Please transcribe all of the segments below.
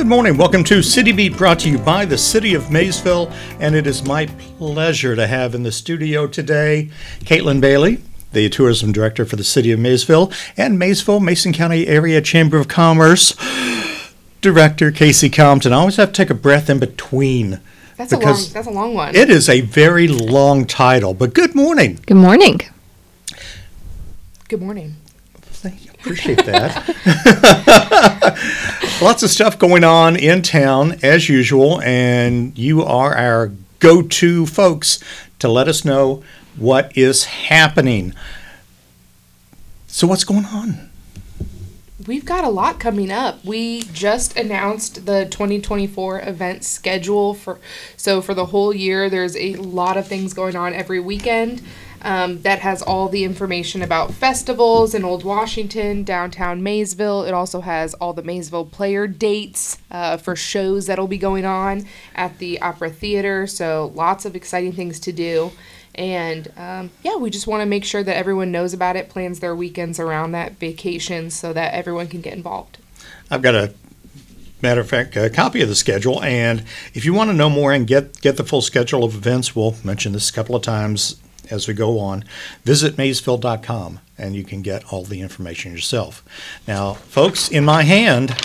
Good morning. Welcome to City Beat, brought to you by the City of Maysville. And it is my pleasure to have in the studio today Caitlin Bailey, the Tourism Director for the City of Maysville, and Maysville, Mason County Area Chamber of Commerce Director Casey Compton. I always have to take a breath in between. That's a long one. It is a very long title, but good morning. Good morning. Good morning. Thank you. Appreciate that. Lots of stuff going on in town as usual, and you are our go-to folks to let us know what is happening. So what's going on? We've got a lot coming up. We just announced the 2024 event schedule for the whole year. There's a lot of things going on every weekend. That has all the information about festivals in Old Washington, downtown Maysville. It also has all the Maysville player dates for shows that'll be going on at the Opera Theater. So lots of exciting things to do. And we just want to make sure that everyone knows about it, plans their weekends around that vacation so that everyone can get involved. I've got a copy of the schedule, and if you want to know more and get the full schedule of events, we'll mention this a couple of times as we go on, visit maysville.com and you can get all the information yourself. Now, folks, in my hand,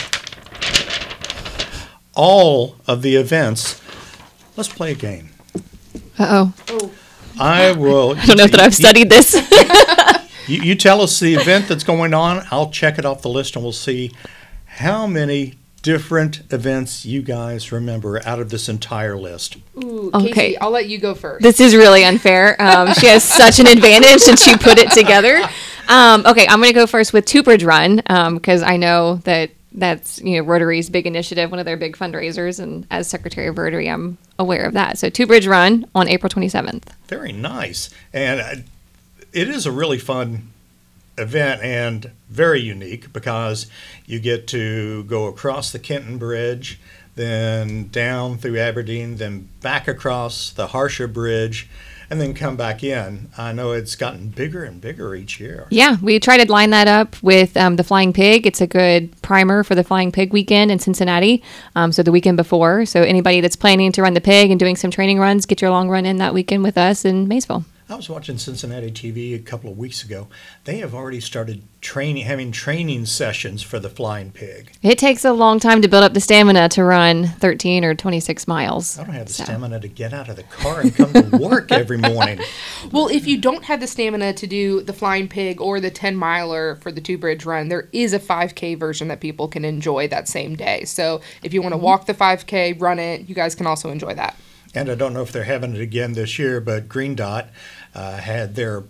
all of the events. Let's play a game. Uh-oh. Oh. I will. I don't know that I've studied this. You tell us the event that's going on. I'll check it off the list and we'll see how many different events you guys remember out of this entire list. Ooh, Okay. Casey, I'll let you go first. This is really unfair. She has such an advantage since she put it together. Okay, I'm going to go first with Two Bridge Run because I know that's Rotary's big initiative, one of their big fundraisers, and as Secretary of Rotary, I'm aware of that. So Two Bridge Run on April 27th. Very nice. And it is a really fun event and very unique because you get to go across the Kenton Bridge, then down through Aberdeen, then back across the Harsha Bridge, and then come back in. I know it's gotten bigger and bigger each year. Yeah, we try to line that up with the Flying Pig. It's a good primer for the Flying Pig weekend in Cincinnati, so the weekend before. So anybody that's planning to run the pig and doing some training runs, get your long run in that weekend with us in Maysville. I was watching Cincinnati TV a couple of weeks ago. They have already started having training sessions for the Flying Pig. It takes a long time to build up the stamina to run 13 or 26 miles. I don't have the stamina to get out of the car and come to work every morning. Well, if you don't have the stamina to do the Flying Pig or the 10-miler for the Two Bridge Run, there is a 5K version that people can enjoy that same day. So if you want to walk the 5K, run it, you guys can also enjoy that. And I don't know if they're having it again this year, but Green Dot had their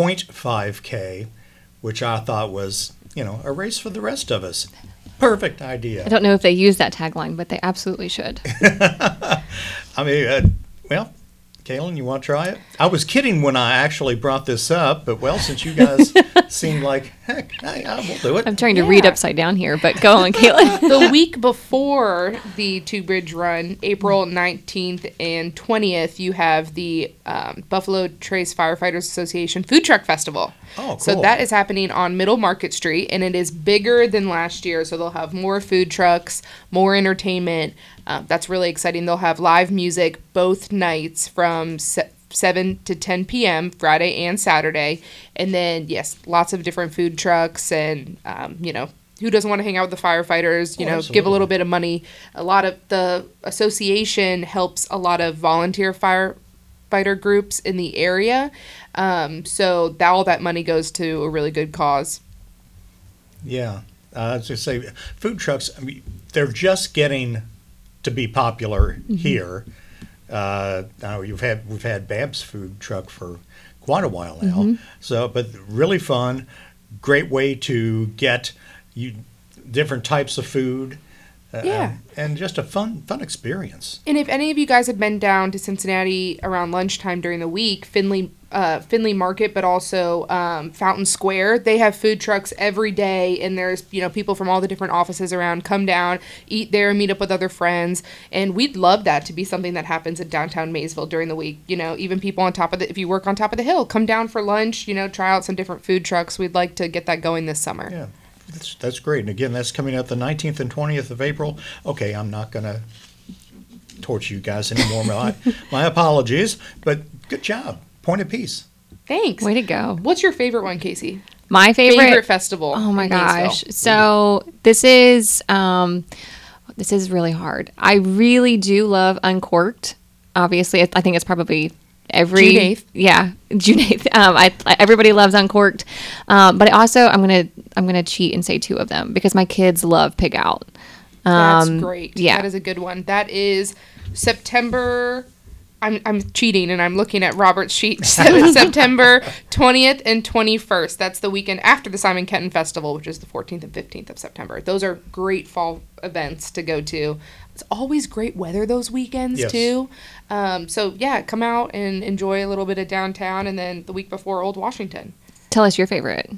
.5K, which I thought was, a race for the rest of us. Perfect idea. I don't know if they use that tagline, but they absolutely should. I mean, Kaylin, you want to try it? I was kidding when I actually brought this up, but since you guys seemed like, heck, I will do it. I'm trying to read upside down here, but go on, Caitlin. The week before the Two Bridge Run, April 19th and 20th, you have the Buffalo Trace Firefighters Association Food Truck Festival. Oh, cool. So that is happening on Middle Market Street, and it is bigger than last year. So they'll have more food trucks, more entertainment. That's really exciting. They'll have live music both nights from 7 to 10 p.m. Friday and Saturday. And then, yes, lots of different food trucks and, who doesn't want to hang out with the firefighters, give a little bit of money. A lot of the association helps a lot of volunteer firefighter groups in the area. So all that money goes to a really good cause. Yeah. I was going to say, food trucks, they're just getting to be popular here. Now we've had Bab's food truck for quite a while now. So, but really fun, great way to get different types of food. And just a fun experience. And if any of you guys have been down to Cincinnati around lunchtime during the week, Finley Market, but also Fountain Square, they have food trucks every day, and there's people from all the different offices around come down, eat there, meet up with other friends, and we'd love that to be something that happens in downtown Maysville during the week. Even people on top of if you work on top of the hill, come down for lunch. Try out some different food trucks. We'd like to get that going this summer. Yeah. That's great. And again, that's coming up the 19th and 20th of April. Okay, I'm not going to torture you guys anymore. My apologies, but good job. Point of peace. Thanks. Way to go. What's your favorite one, Casey? My Favorite festival? Oh my in gosh. Maysville? So this is really hard. I really do love Uncorked. Obviously, I think it's probably every June 8th. Yeah, June 8th. Everybody loves Uncorked. But I'm gonna cheat and say two of them because my kids love Pig Out. That's great. yeah. That is a good one. That is September. I'm cheating and I'm looking at Robert's sheet. September 20th and 21st. That's the weekend after the Simon Kenton Festival, which is the 14th and 15th of September. Those are great fall events to go to. It's always great weather those weekends Yes. too. So yeah, come out and enjoy a little bit of downtown, and then the week before Old Washington. Tell us your favorite.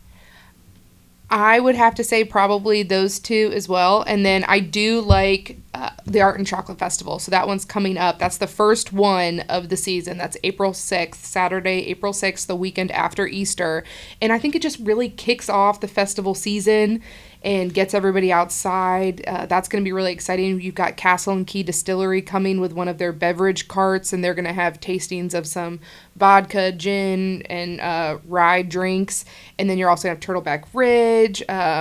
I would have to say probably those two as well. And then I do like the Art and Chocolate Festival. So that one's coming up. That's the first one of the season. That's April 6th, Saturday, April 6th, the weekend after Easter. And I think it just really kicks off the festival season and gets everybody outside. That's going to be really exciting. You've got Castle and Key Distillery coming with one of their beverage carts, and they're going to have tastings of some vodka, gin, and rye drinks. And then you're also going to have Turtleback Ridge,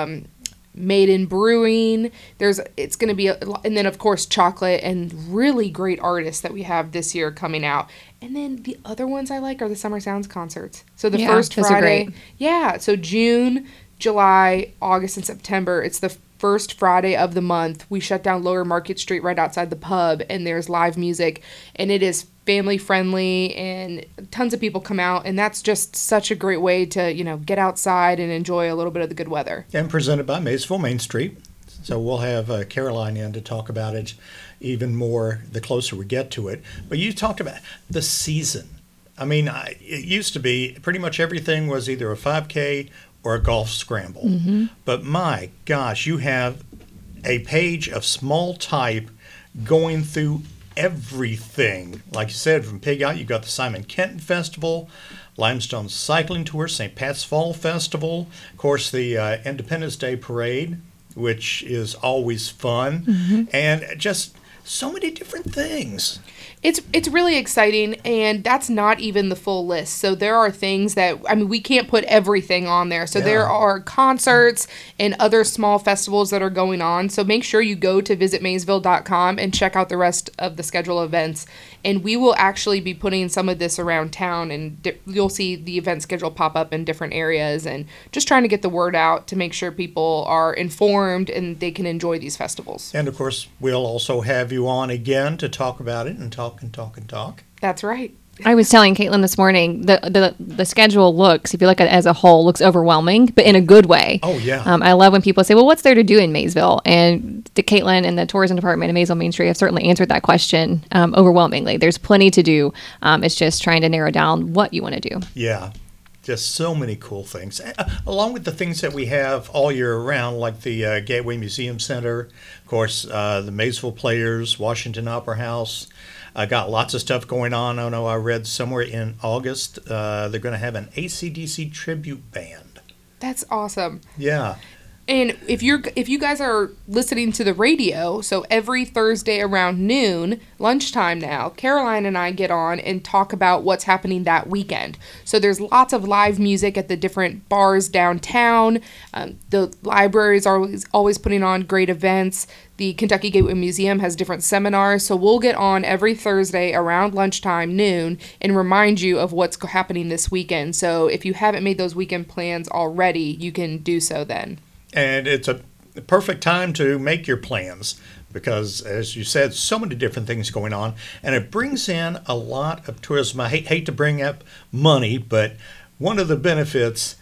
Maiden Brewing. It's going to be, and then of course chocolate and really great artists that we have this year coming out. And then the other ones I like are the Summer Sounds concerts. So the Yeah, first those are Friday, great. yeah. So June, July, August, and September. It's the first Friday of the month. We shut down Lower Market Street right outside the pub, and there's live music, and it is family friendly, and tons of people come out, and that's just such a great way to get outside and enjoy a little bit of the good weather. And presented by Maysville Main Street. So we'll have Caroline in to talk about it even more the closer we get to it. But you talked about the season. I mean, it used to be pretty much everything was either a 5K or a golf scramble. Mm-hmm. But my gosh, you have a page of small type going through everything. Like you said, from Pig Out, you've got the Simon Kenton Festival, Limestone Cycling Tour, St. Pat's Fall Festival, of course, the Independence Day Parade, which is always fun, and just so many different things. It's really exciting, and that's not even the full list. So there are things that, we can't put everything on there. So there Yeah. are concerts and other small festivals that are going on. So make sure you go to visitmaysville.com and check out the rest of the schedule of events. And we will actually be putting some of this around town, and you'll see the event schedule pop up in different areas, and just trying to get the word out to make sure people are informed and they can enjoy these festivals. And of course, we'll also have you on again to talk about it and talk and talk and talk. That's right. I was telling Caitlin this morning the schedule looks, if you look at it as a whole, looks overwhelming, but in a good way. Oh, yeah. I love when people say, well, what's there to do in Maysville? And the Caitlin and the tourism department in Maysville Main Street have certainly answered that question overwhelmingly. There's plenty to do. It's just trying to narrow down what you want to do. Yeah, just so many cool things. Along with the things that we have all year round, like the Gateway Museum Center, of course, the Maysville Players, Washington Opera House. I got lots of stuff going on. I know I read somewhere in August they're going to have an AC/DC tribute band. That's awesome. Yeah. And if you guys are listening to the radio, so every Thursday around noon, lunchtime now, Caroline and I get on and talk about what's happening that weekend. So there's lots of live music at the different bars downtown. The libraries are always putting on great events. The Kentucky Gateway Museum has different seminars. So we'll get on every Thursday around lunchtime, noon, and remind you of what's happening this weekend. So if you haven't made those weekend plans already, you can do so then. And it's a perfect time to make your plans because, as you said, so many different things going on. And it brings in a lot of tourism. I hate to bring up money, but one of the benefits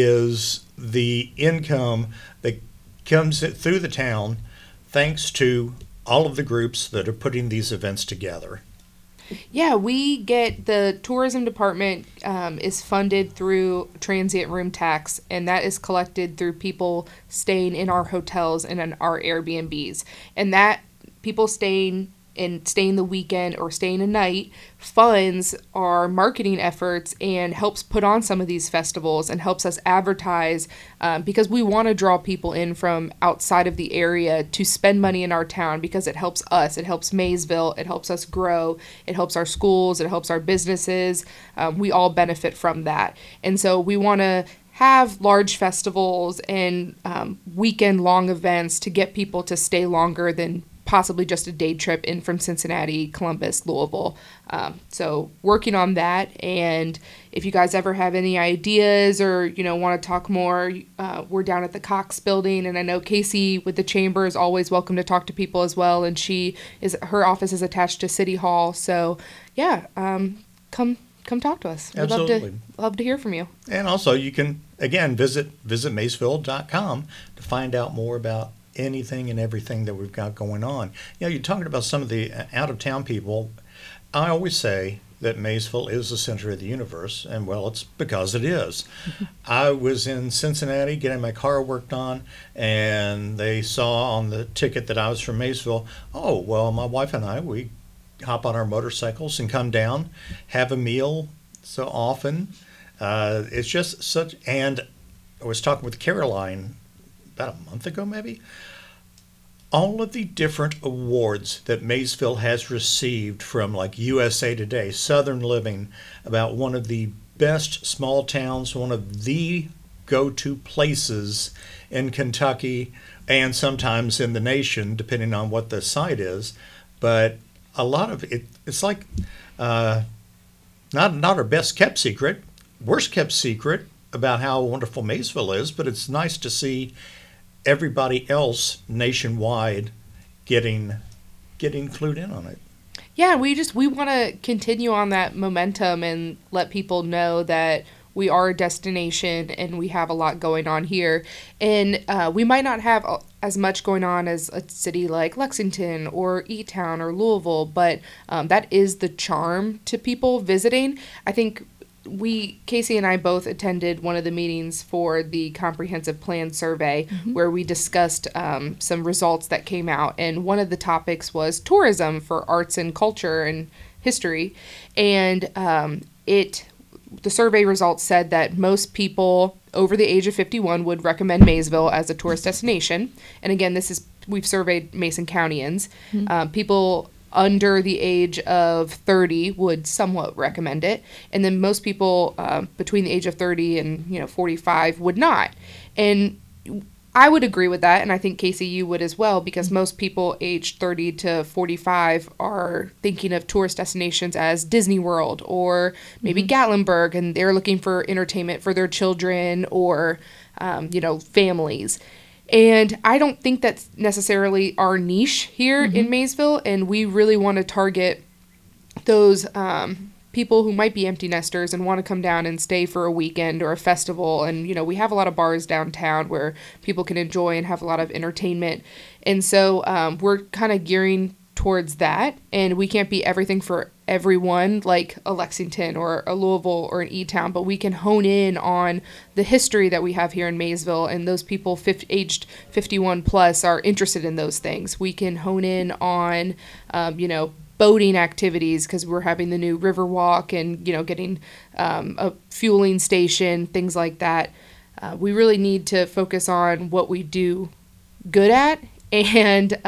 is the income that comes through the town thanks to all of the groups that are putting these events together. Yeah, we get the tourism department is funded through transient room tax, and that is collected through people staying in our hotels and in our Airbnbs. And that people staying and staying the weekend or staying a night funds our marketing efforts and helps put on some of these festivals and helps us advertise, because we want to draw people in from outside of the area to spend money in our town, because it helps us, it helps Maysville, it helps us grow, it helps our schools, it helps our businesses. We all benefit from that. And so we want to have large festivals and weekend long events to get people to stay longer than possibly just a day trip in from Cincinnati, Columbus, Louisville. So working on that. And if you guys ever have any ideas or, want to talk more, we're down at the Cox building. And I know Casey with the chamber is always welcome to talk to people as well. And her office is attached to City Hall. So yeah, come talk to us. We'd Absolutely. love to hear from you. And also you can, again, visit maysville.com to find out more about anything and everything that we've got going on. You're talking about some of the out-of-town people. I always say that Maysville is the center of the universe, and well, it's because it is. I was in Cincinnati getting my car worked on, and they saw on the ticket that I was from Maysville. Oh, well, my wife and I, we hop on our motorcycles and come down, have a meal so often. It's just such, and I was talking with Caroline about a month ago, maybe. All of the different awards that Maysville has received from like USA Today, Southern Living, about one of the best small towns, one of the go-to places in Kentucky and sometimes in the nation, depending on what the site is. But a lot of it, it's like not our best kept secret, worst kept secret about how wonderful Maysville is, but it's nice to see everybody else nationwide getting clued in on it. Yeah, we want to continue on that momentum and let people know that we are a destination and we have a lot going on here. And we might not have as much going on as a city like Lexington or E-Town or Louisville, but that is the charm to people visiting. I think Casey and I both attended one of the meetings for the comprehensive plan survey, where we discussed some results that came out. And one of the topics was tourism for arts and culture and history. And the survey results said that most people over the age of 51 would recommend Maysville as a tourist destination. And again, we've surveyed Mason Countyans. People under the age of 30 would somewhat recommend it. And then most people between the age of 30 and 45 would not. And I would agree with that, and I think, Casey, you would as well, because most people aged 30 to 45 are thinking of tourist destinations as Disney World or maybe Gatlinburg, and they're looking for entertainment for their children or, families. And I don't think that's necessarily our niche here in Maysville, and we really want to target those people who might be empty nesters and want to come down and stay for a weekend or a festival. And, we have a lot of bars downtown where people can enjoy and have a lot of entertainment. And so we're kind of gearing towards that. And we can't be everything for everyone like a Lexington or a Louisville or an E-Town, but we can hone in on the history that we have here in Maysville. And those people aged 51 plus are interested in those things. We can hone in on, boating activities, because we're having the new river walk and getting a fueling station, things like that. We really need to focus on what we do good at and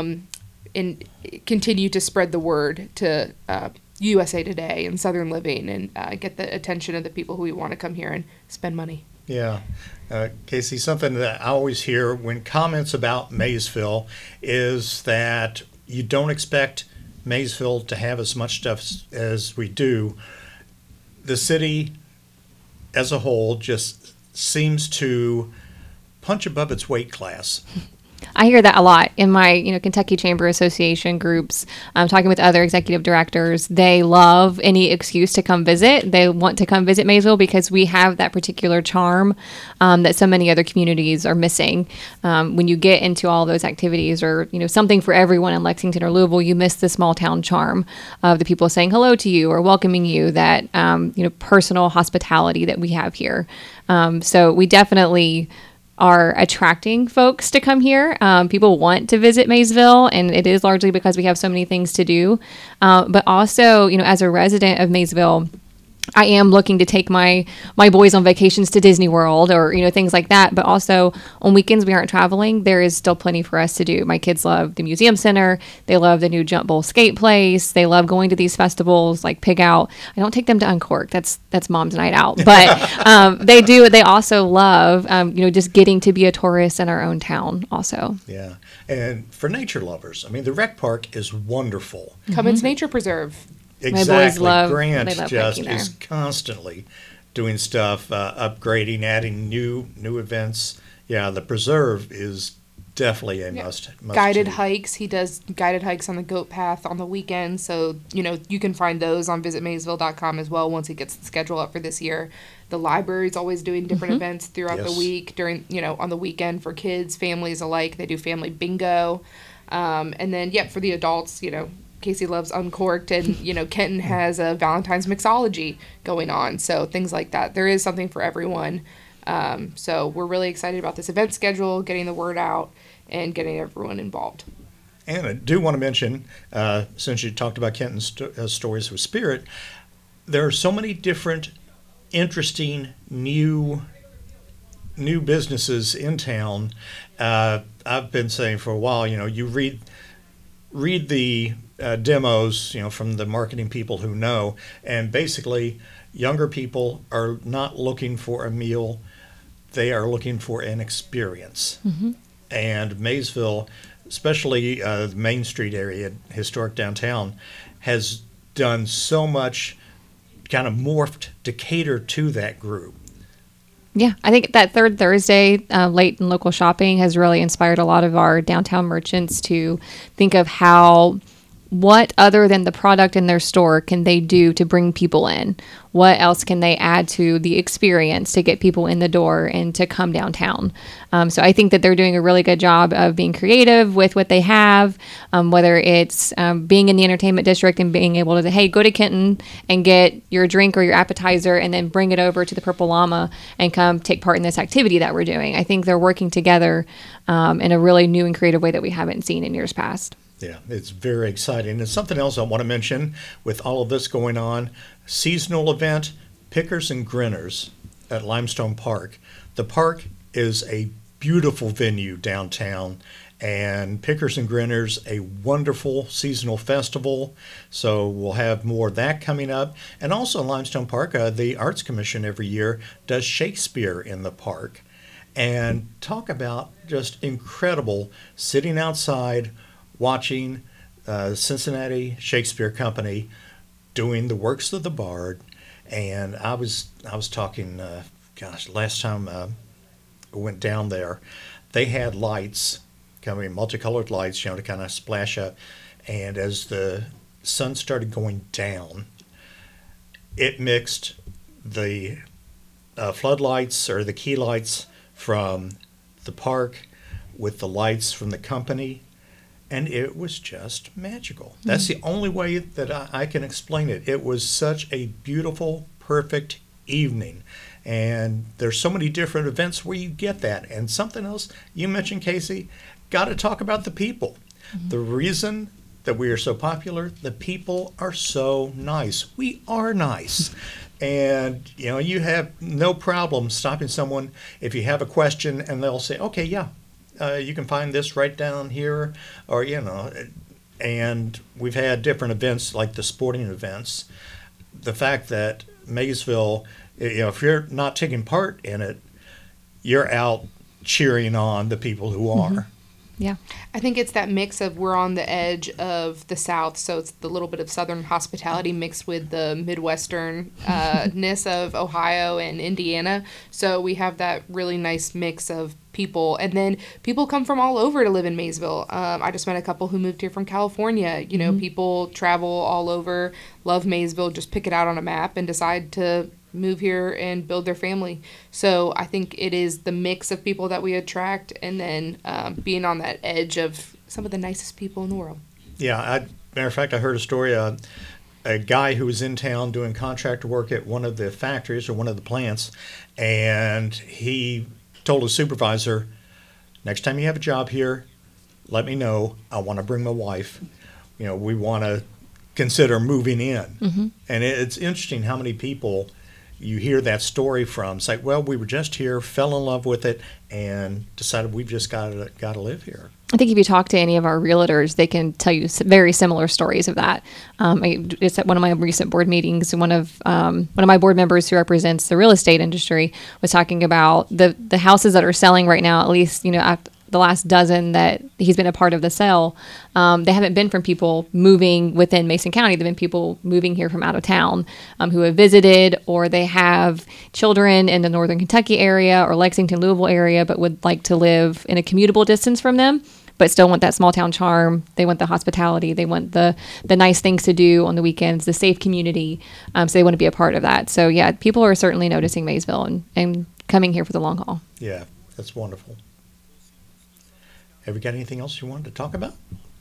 continue to spread the word to USA Today and Southern Living and get the attention of the people who want to come here and spend money. Yeah. Casey, something that I always hear when comments about Maysville is that you don't expect Maysville to have as much stuff as we do. The city as a whole just seems to punch above its weight class. I hear that a lot in my, Kentucky Chamber Association groups. Talking with other executive directors, they love any excuse to come visit. They want to come visit Maysville because we have that particular charm that so many other communities are missing. When you get into all those activities or, something for everyone in Lexington or Louisville, you miss the small town charm of the people saying hello to you or welcoming you, that, personal hospitality that we have here. So we definitely are attracting folks to come here. People want to visit Maysville, and it is largely because we have so many things to do. But also, as a resident of Maysville, I am looking to take my boys on vacations to Disney World or, things like that. But also on weekends we aren't traveling, there is still plenty for us to do. My kids love the museum center. They love the new Jump Bowl skate place. They love going to these festivals like Pig Out. I don't take them to Uncork. That's mom's night out. But they do. They also love, just getting to be a tourist in our own town also. Yeah. And for nature lovers, I mean, the rec park is wonderful. Cummins Nature Preserve. Exactly. love- Grant they love just hiking there. is constantly doing stuff, upgrading, adding new events. Yeah, the preserve is definitely a must Guided do. hikes. He does guided hikes on the goat path on the weekends. So, you can find those on visitmaysville.com as well once he gets the schedule up for this year. The library's always doing different events throughout the Yes. week during, on the weekend for kids, families alike. They do family bingo. And then, for the adults, Casey loves Uncorked, and Kenton has a Valentine's mixology going on, so things like that. There is something for everyone. So we're really excited about this event schedule, getting the word out, and getting everyone involved. And I do want to mention, since you talked about Kenton's stories with Spirit, there are so many different interesting new businesses in town. I've been saying for a while, you read the demos, from the marketing people who know, and basically younger people are not looking for a meal, they are looking for an experience. And Maysville, especially the Main Street area, historic downtown, has done so much, kind of morphed to cater to that group. Yeah, I think that third Thursday, late and local shopping has really inspired a lot of our downtown merchants to think of what other than the product in their store can they do to bring people in? What else can they add to the experience to get people in the door and to come downtown? So I think that they're doing a really good job of being creative with what they have, whether it's being in the entertainment district and being able to, hey, go to Kenton and get your drink or your appetizer and then bring it over to the Purple Llama and come take part in this activity that we're doing. I think they're working together in a really new and creative way that we haven't seen in years past. Yeah, it's very exciting. And something else I want to mention with all of this going on, seasonal event, Pickers and Grinners at Limestone Park. The park is a beautiful venue downtown, and Pickers and Grinners, a wonderful seasonal festival. So we'll have more of that coming up. And also in Limestone Park, the Arts Commission every year does Shakespeare in the park. And talk about just incredible sitting outside watching Cincinnati Shakespeare Company doing the works of the Bard. And I was talking, last time I went down there, they had lights, coming multicolored lights, to kind of splash up. And as the sun started going down, it mixed the floodlights or the key lights from the park with the lights from the company. And it was just magical. That's the only way that I can explain it. It was such a beautiful, perfect evening. And there's so many different events where you get that. And something else you mentioned, Casey, got to talk about the people. The reason that we are so popular, the people are so nice. We are nice. And, you have no problem stopping someone if you have a question and they'll say, okay, yeah. You can find this right down here, or, and we've had different events like the sporting events. The fact that Maysville, if you're not taking part in it, you're out cheering on the people who are. Yeah. I think it's that mix of we're on the edge of the South, so it's the little bit of Southern hospitality mixed with the Midwestern-ness of Ohio and Indiana. So we have that really nice mix of people. And then people come from all over to live in Maysville. I just met a couple who moved here from California. People travel all over, love Maysville, just pick it out on a map and decide to move here and build their family. So I think it is the mix of people that we attract, and then being on that edge of some of the nicest people in the world. Yeah, matter of fact, I heard a story. A guy who was in town doing contractor work at one of the factories or one of the plants, and he told his supervisor, next time you have a job here, let me know. I want to bring my wife. We want to consider moving in. And it's interesting how many people you hear that story from. It's like, well, we were just here, fell in love with it, and decided we've just got to live here. I think if you talk to any of our realtors, they can tell you very similar stories of that. It's at one of my recent board meetings. One of my board members who represents the real estate industry was talking about the houses that are selling right now. At least after the last dozen that he's been a part of the sale, they haven't been from people moving within Mason County. They've been people moving here from out of town who have visited, or they have children in the Northern Kentucky area or Lexington, Louisville area, but would like to live in a commutable distance from them, but still want that small town charm. They want the hospitality. They want the nice things to do on the weekends, the safe community. So they want to be a part of that. So yeah, people are certainly noticing Maysville and coming here for the long haul. Yeah, that's wonderful. Have you got anything else you wanted to talk about?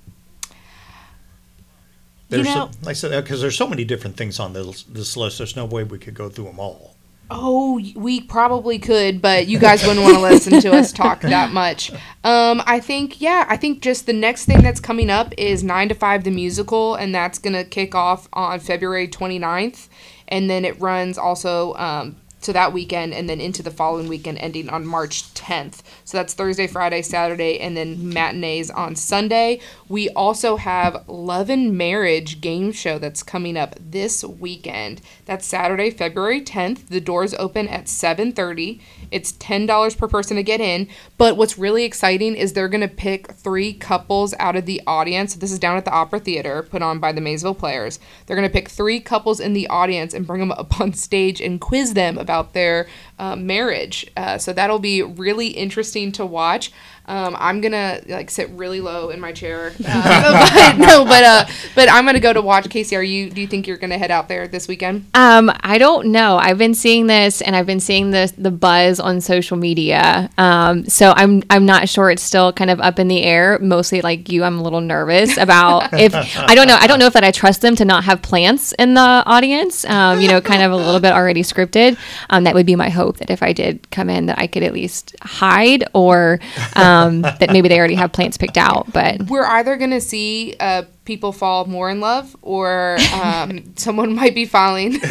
Like I said, because there's so many different things on this list, there's no way we could go through them all. Oh, we probably could, but you guys wouldn't want to listen to us talk that much. I think just the next thing that's coming up is 9 to 5 the musical, and that's going to kick off on February 29th, and then it runs also to that weekend and then into the following weekend ending on March 10th. So that's Thursday, Friday, Saturday, and then matinees on Sunday. We also have Love and Marriage game show that's coming up this weekend. That's Saturday, February 10th. The doors open at 7:30. It's $10 per person to get in. But what's really exciting is they're going to pick 3 couples out of the audience. This is down at the Opera Theater, put on by the Maysville Players. They're going to pick 3 couples in the audience and bring them up on stage and quiz them about their marriage. So that'll be really interesting to watch. I'm gonna sit really low in my chair, but I'm gonna go to watch. Casey, do you think you're gonna head out there this weekend? I don't know. I've been seeing this, and I've been seeing the buzz on social media. So I'm not sure. It's still kind of up in the air. Mostly like you, I'm a little nervous about if I don't know if that I trust them to not have plants in the audience. Kind of a little bit already scripted. That would be my hope, that if I did come in, that I could at least hide, or that maybe they already have plants picked out. But we're either going to see people fall more in love, or someone might be falling. No.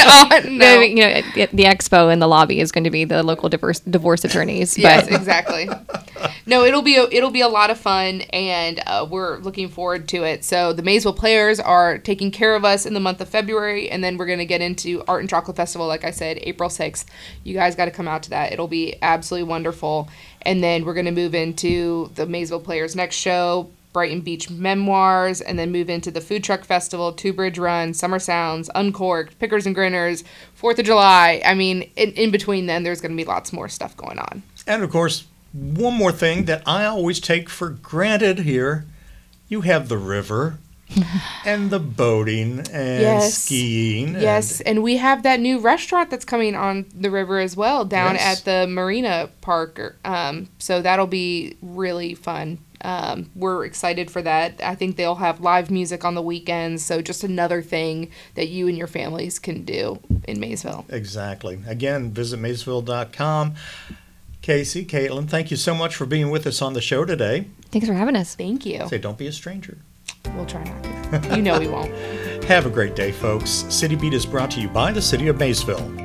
The expo in the lobby is going to be the local divorce attorneys. Yes, exactly. No, it'll be a lot of fun, and we're looking forward to it. So the Maysville Players are taking care of us in the month of February, and then we're going to get into Art and Chocolate Festival, like I said, April 6th. You guys got to come out to that. It'll be absolutely wonderful. And then we're going to move into the Maysville Players' next show, Brighton Beach Memoirs, and then move into the Food Truck Festival, Two Bridge Run, Summer Sounds, Uncorked, Pickers and Grinners, 4th of July. I mean, in between then, there's going to be lots more stuff going on. And, of course, one more thing that I always take for granted here, you have the river and the boating and skiing. Yes, and we have that new restaurant that's coming on the river as well, down at the Marina Park. So that'll be really fun. We're excited for that. I think they'll have live music on the weekends, so just another thing that you and your families can do in Maysville. Exactly. Again, visit maysville.com. Casey, Caitlin, thank you so much for being with us on the show today. Thanks for having us. Thank you. Say, don't be a stranger. We'll try not to. You know we won't. Have a great day, folks. City Beat is brought to you by the City of Maysville.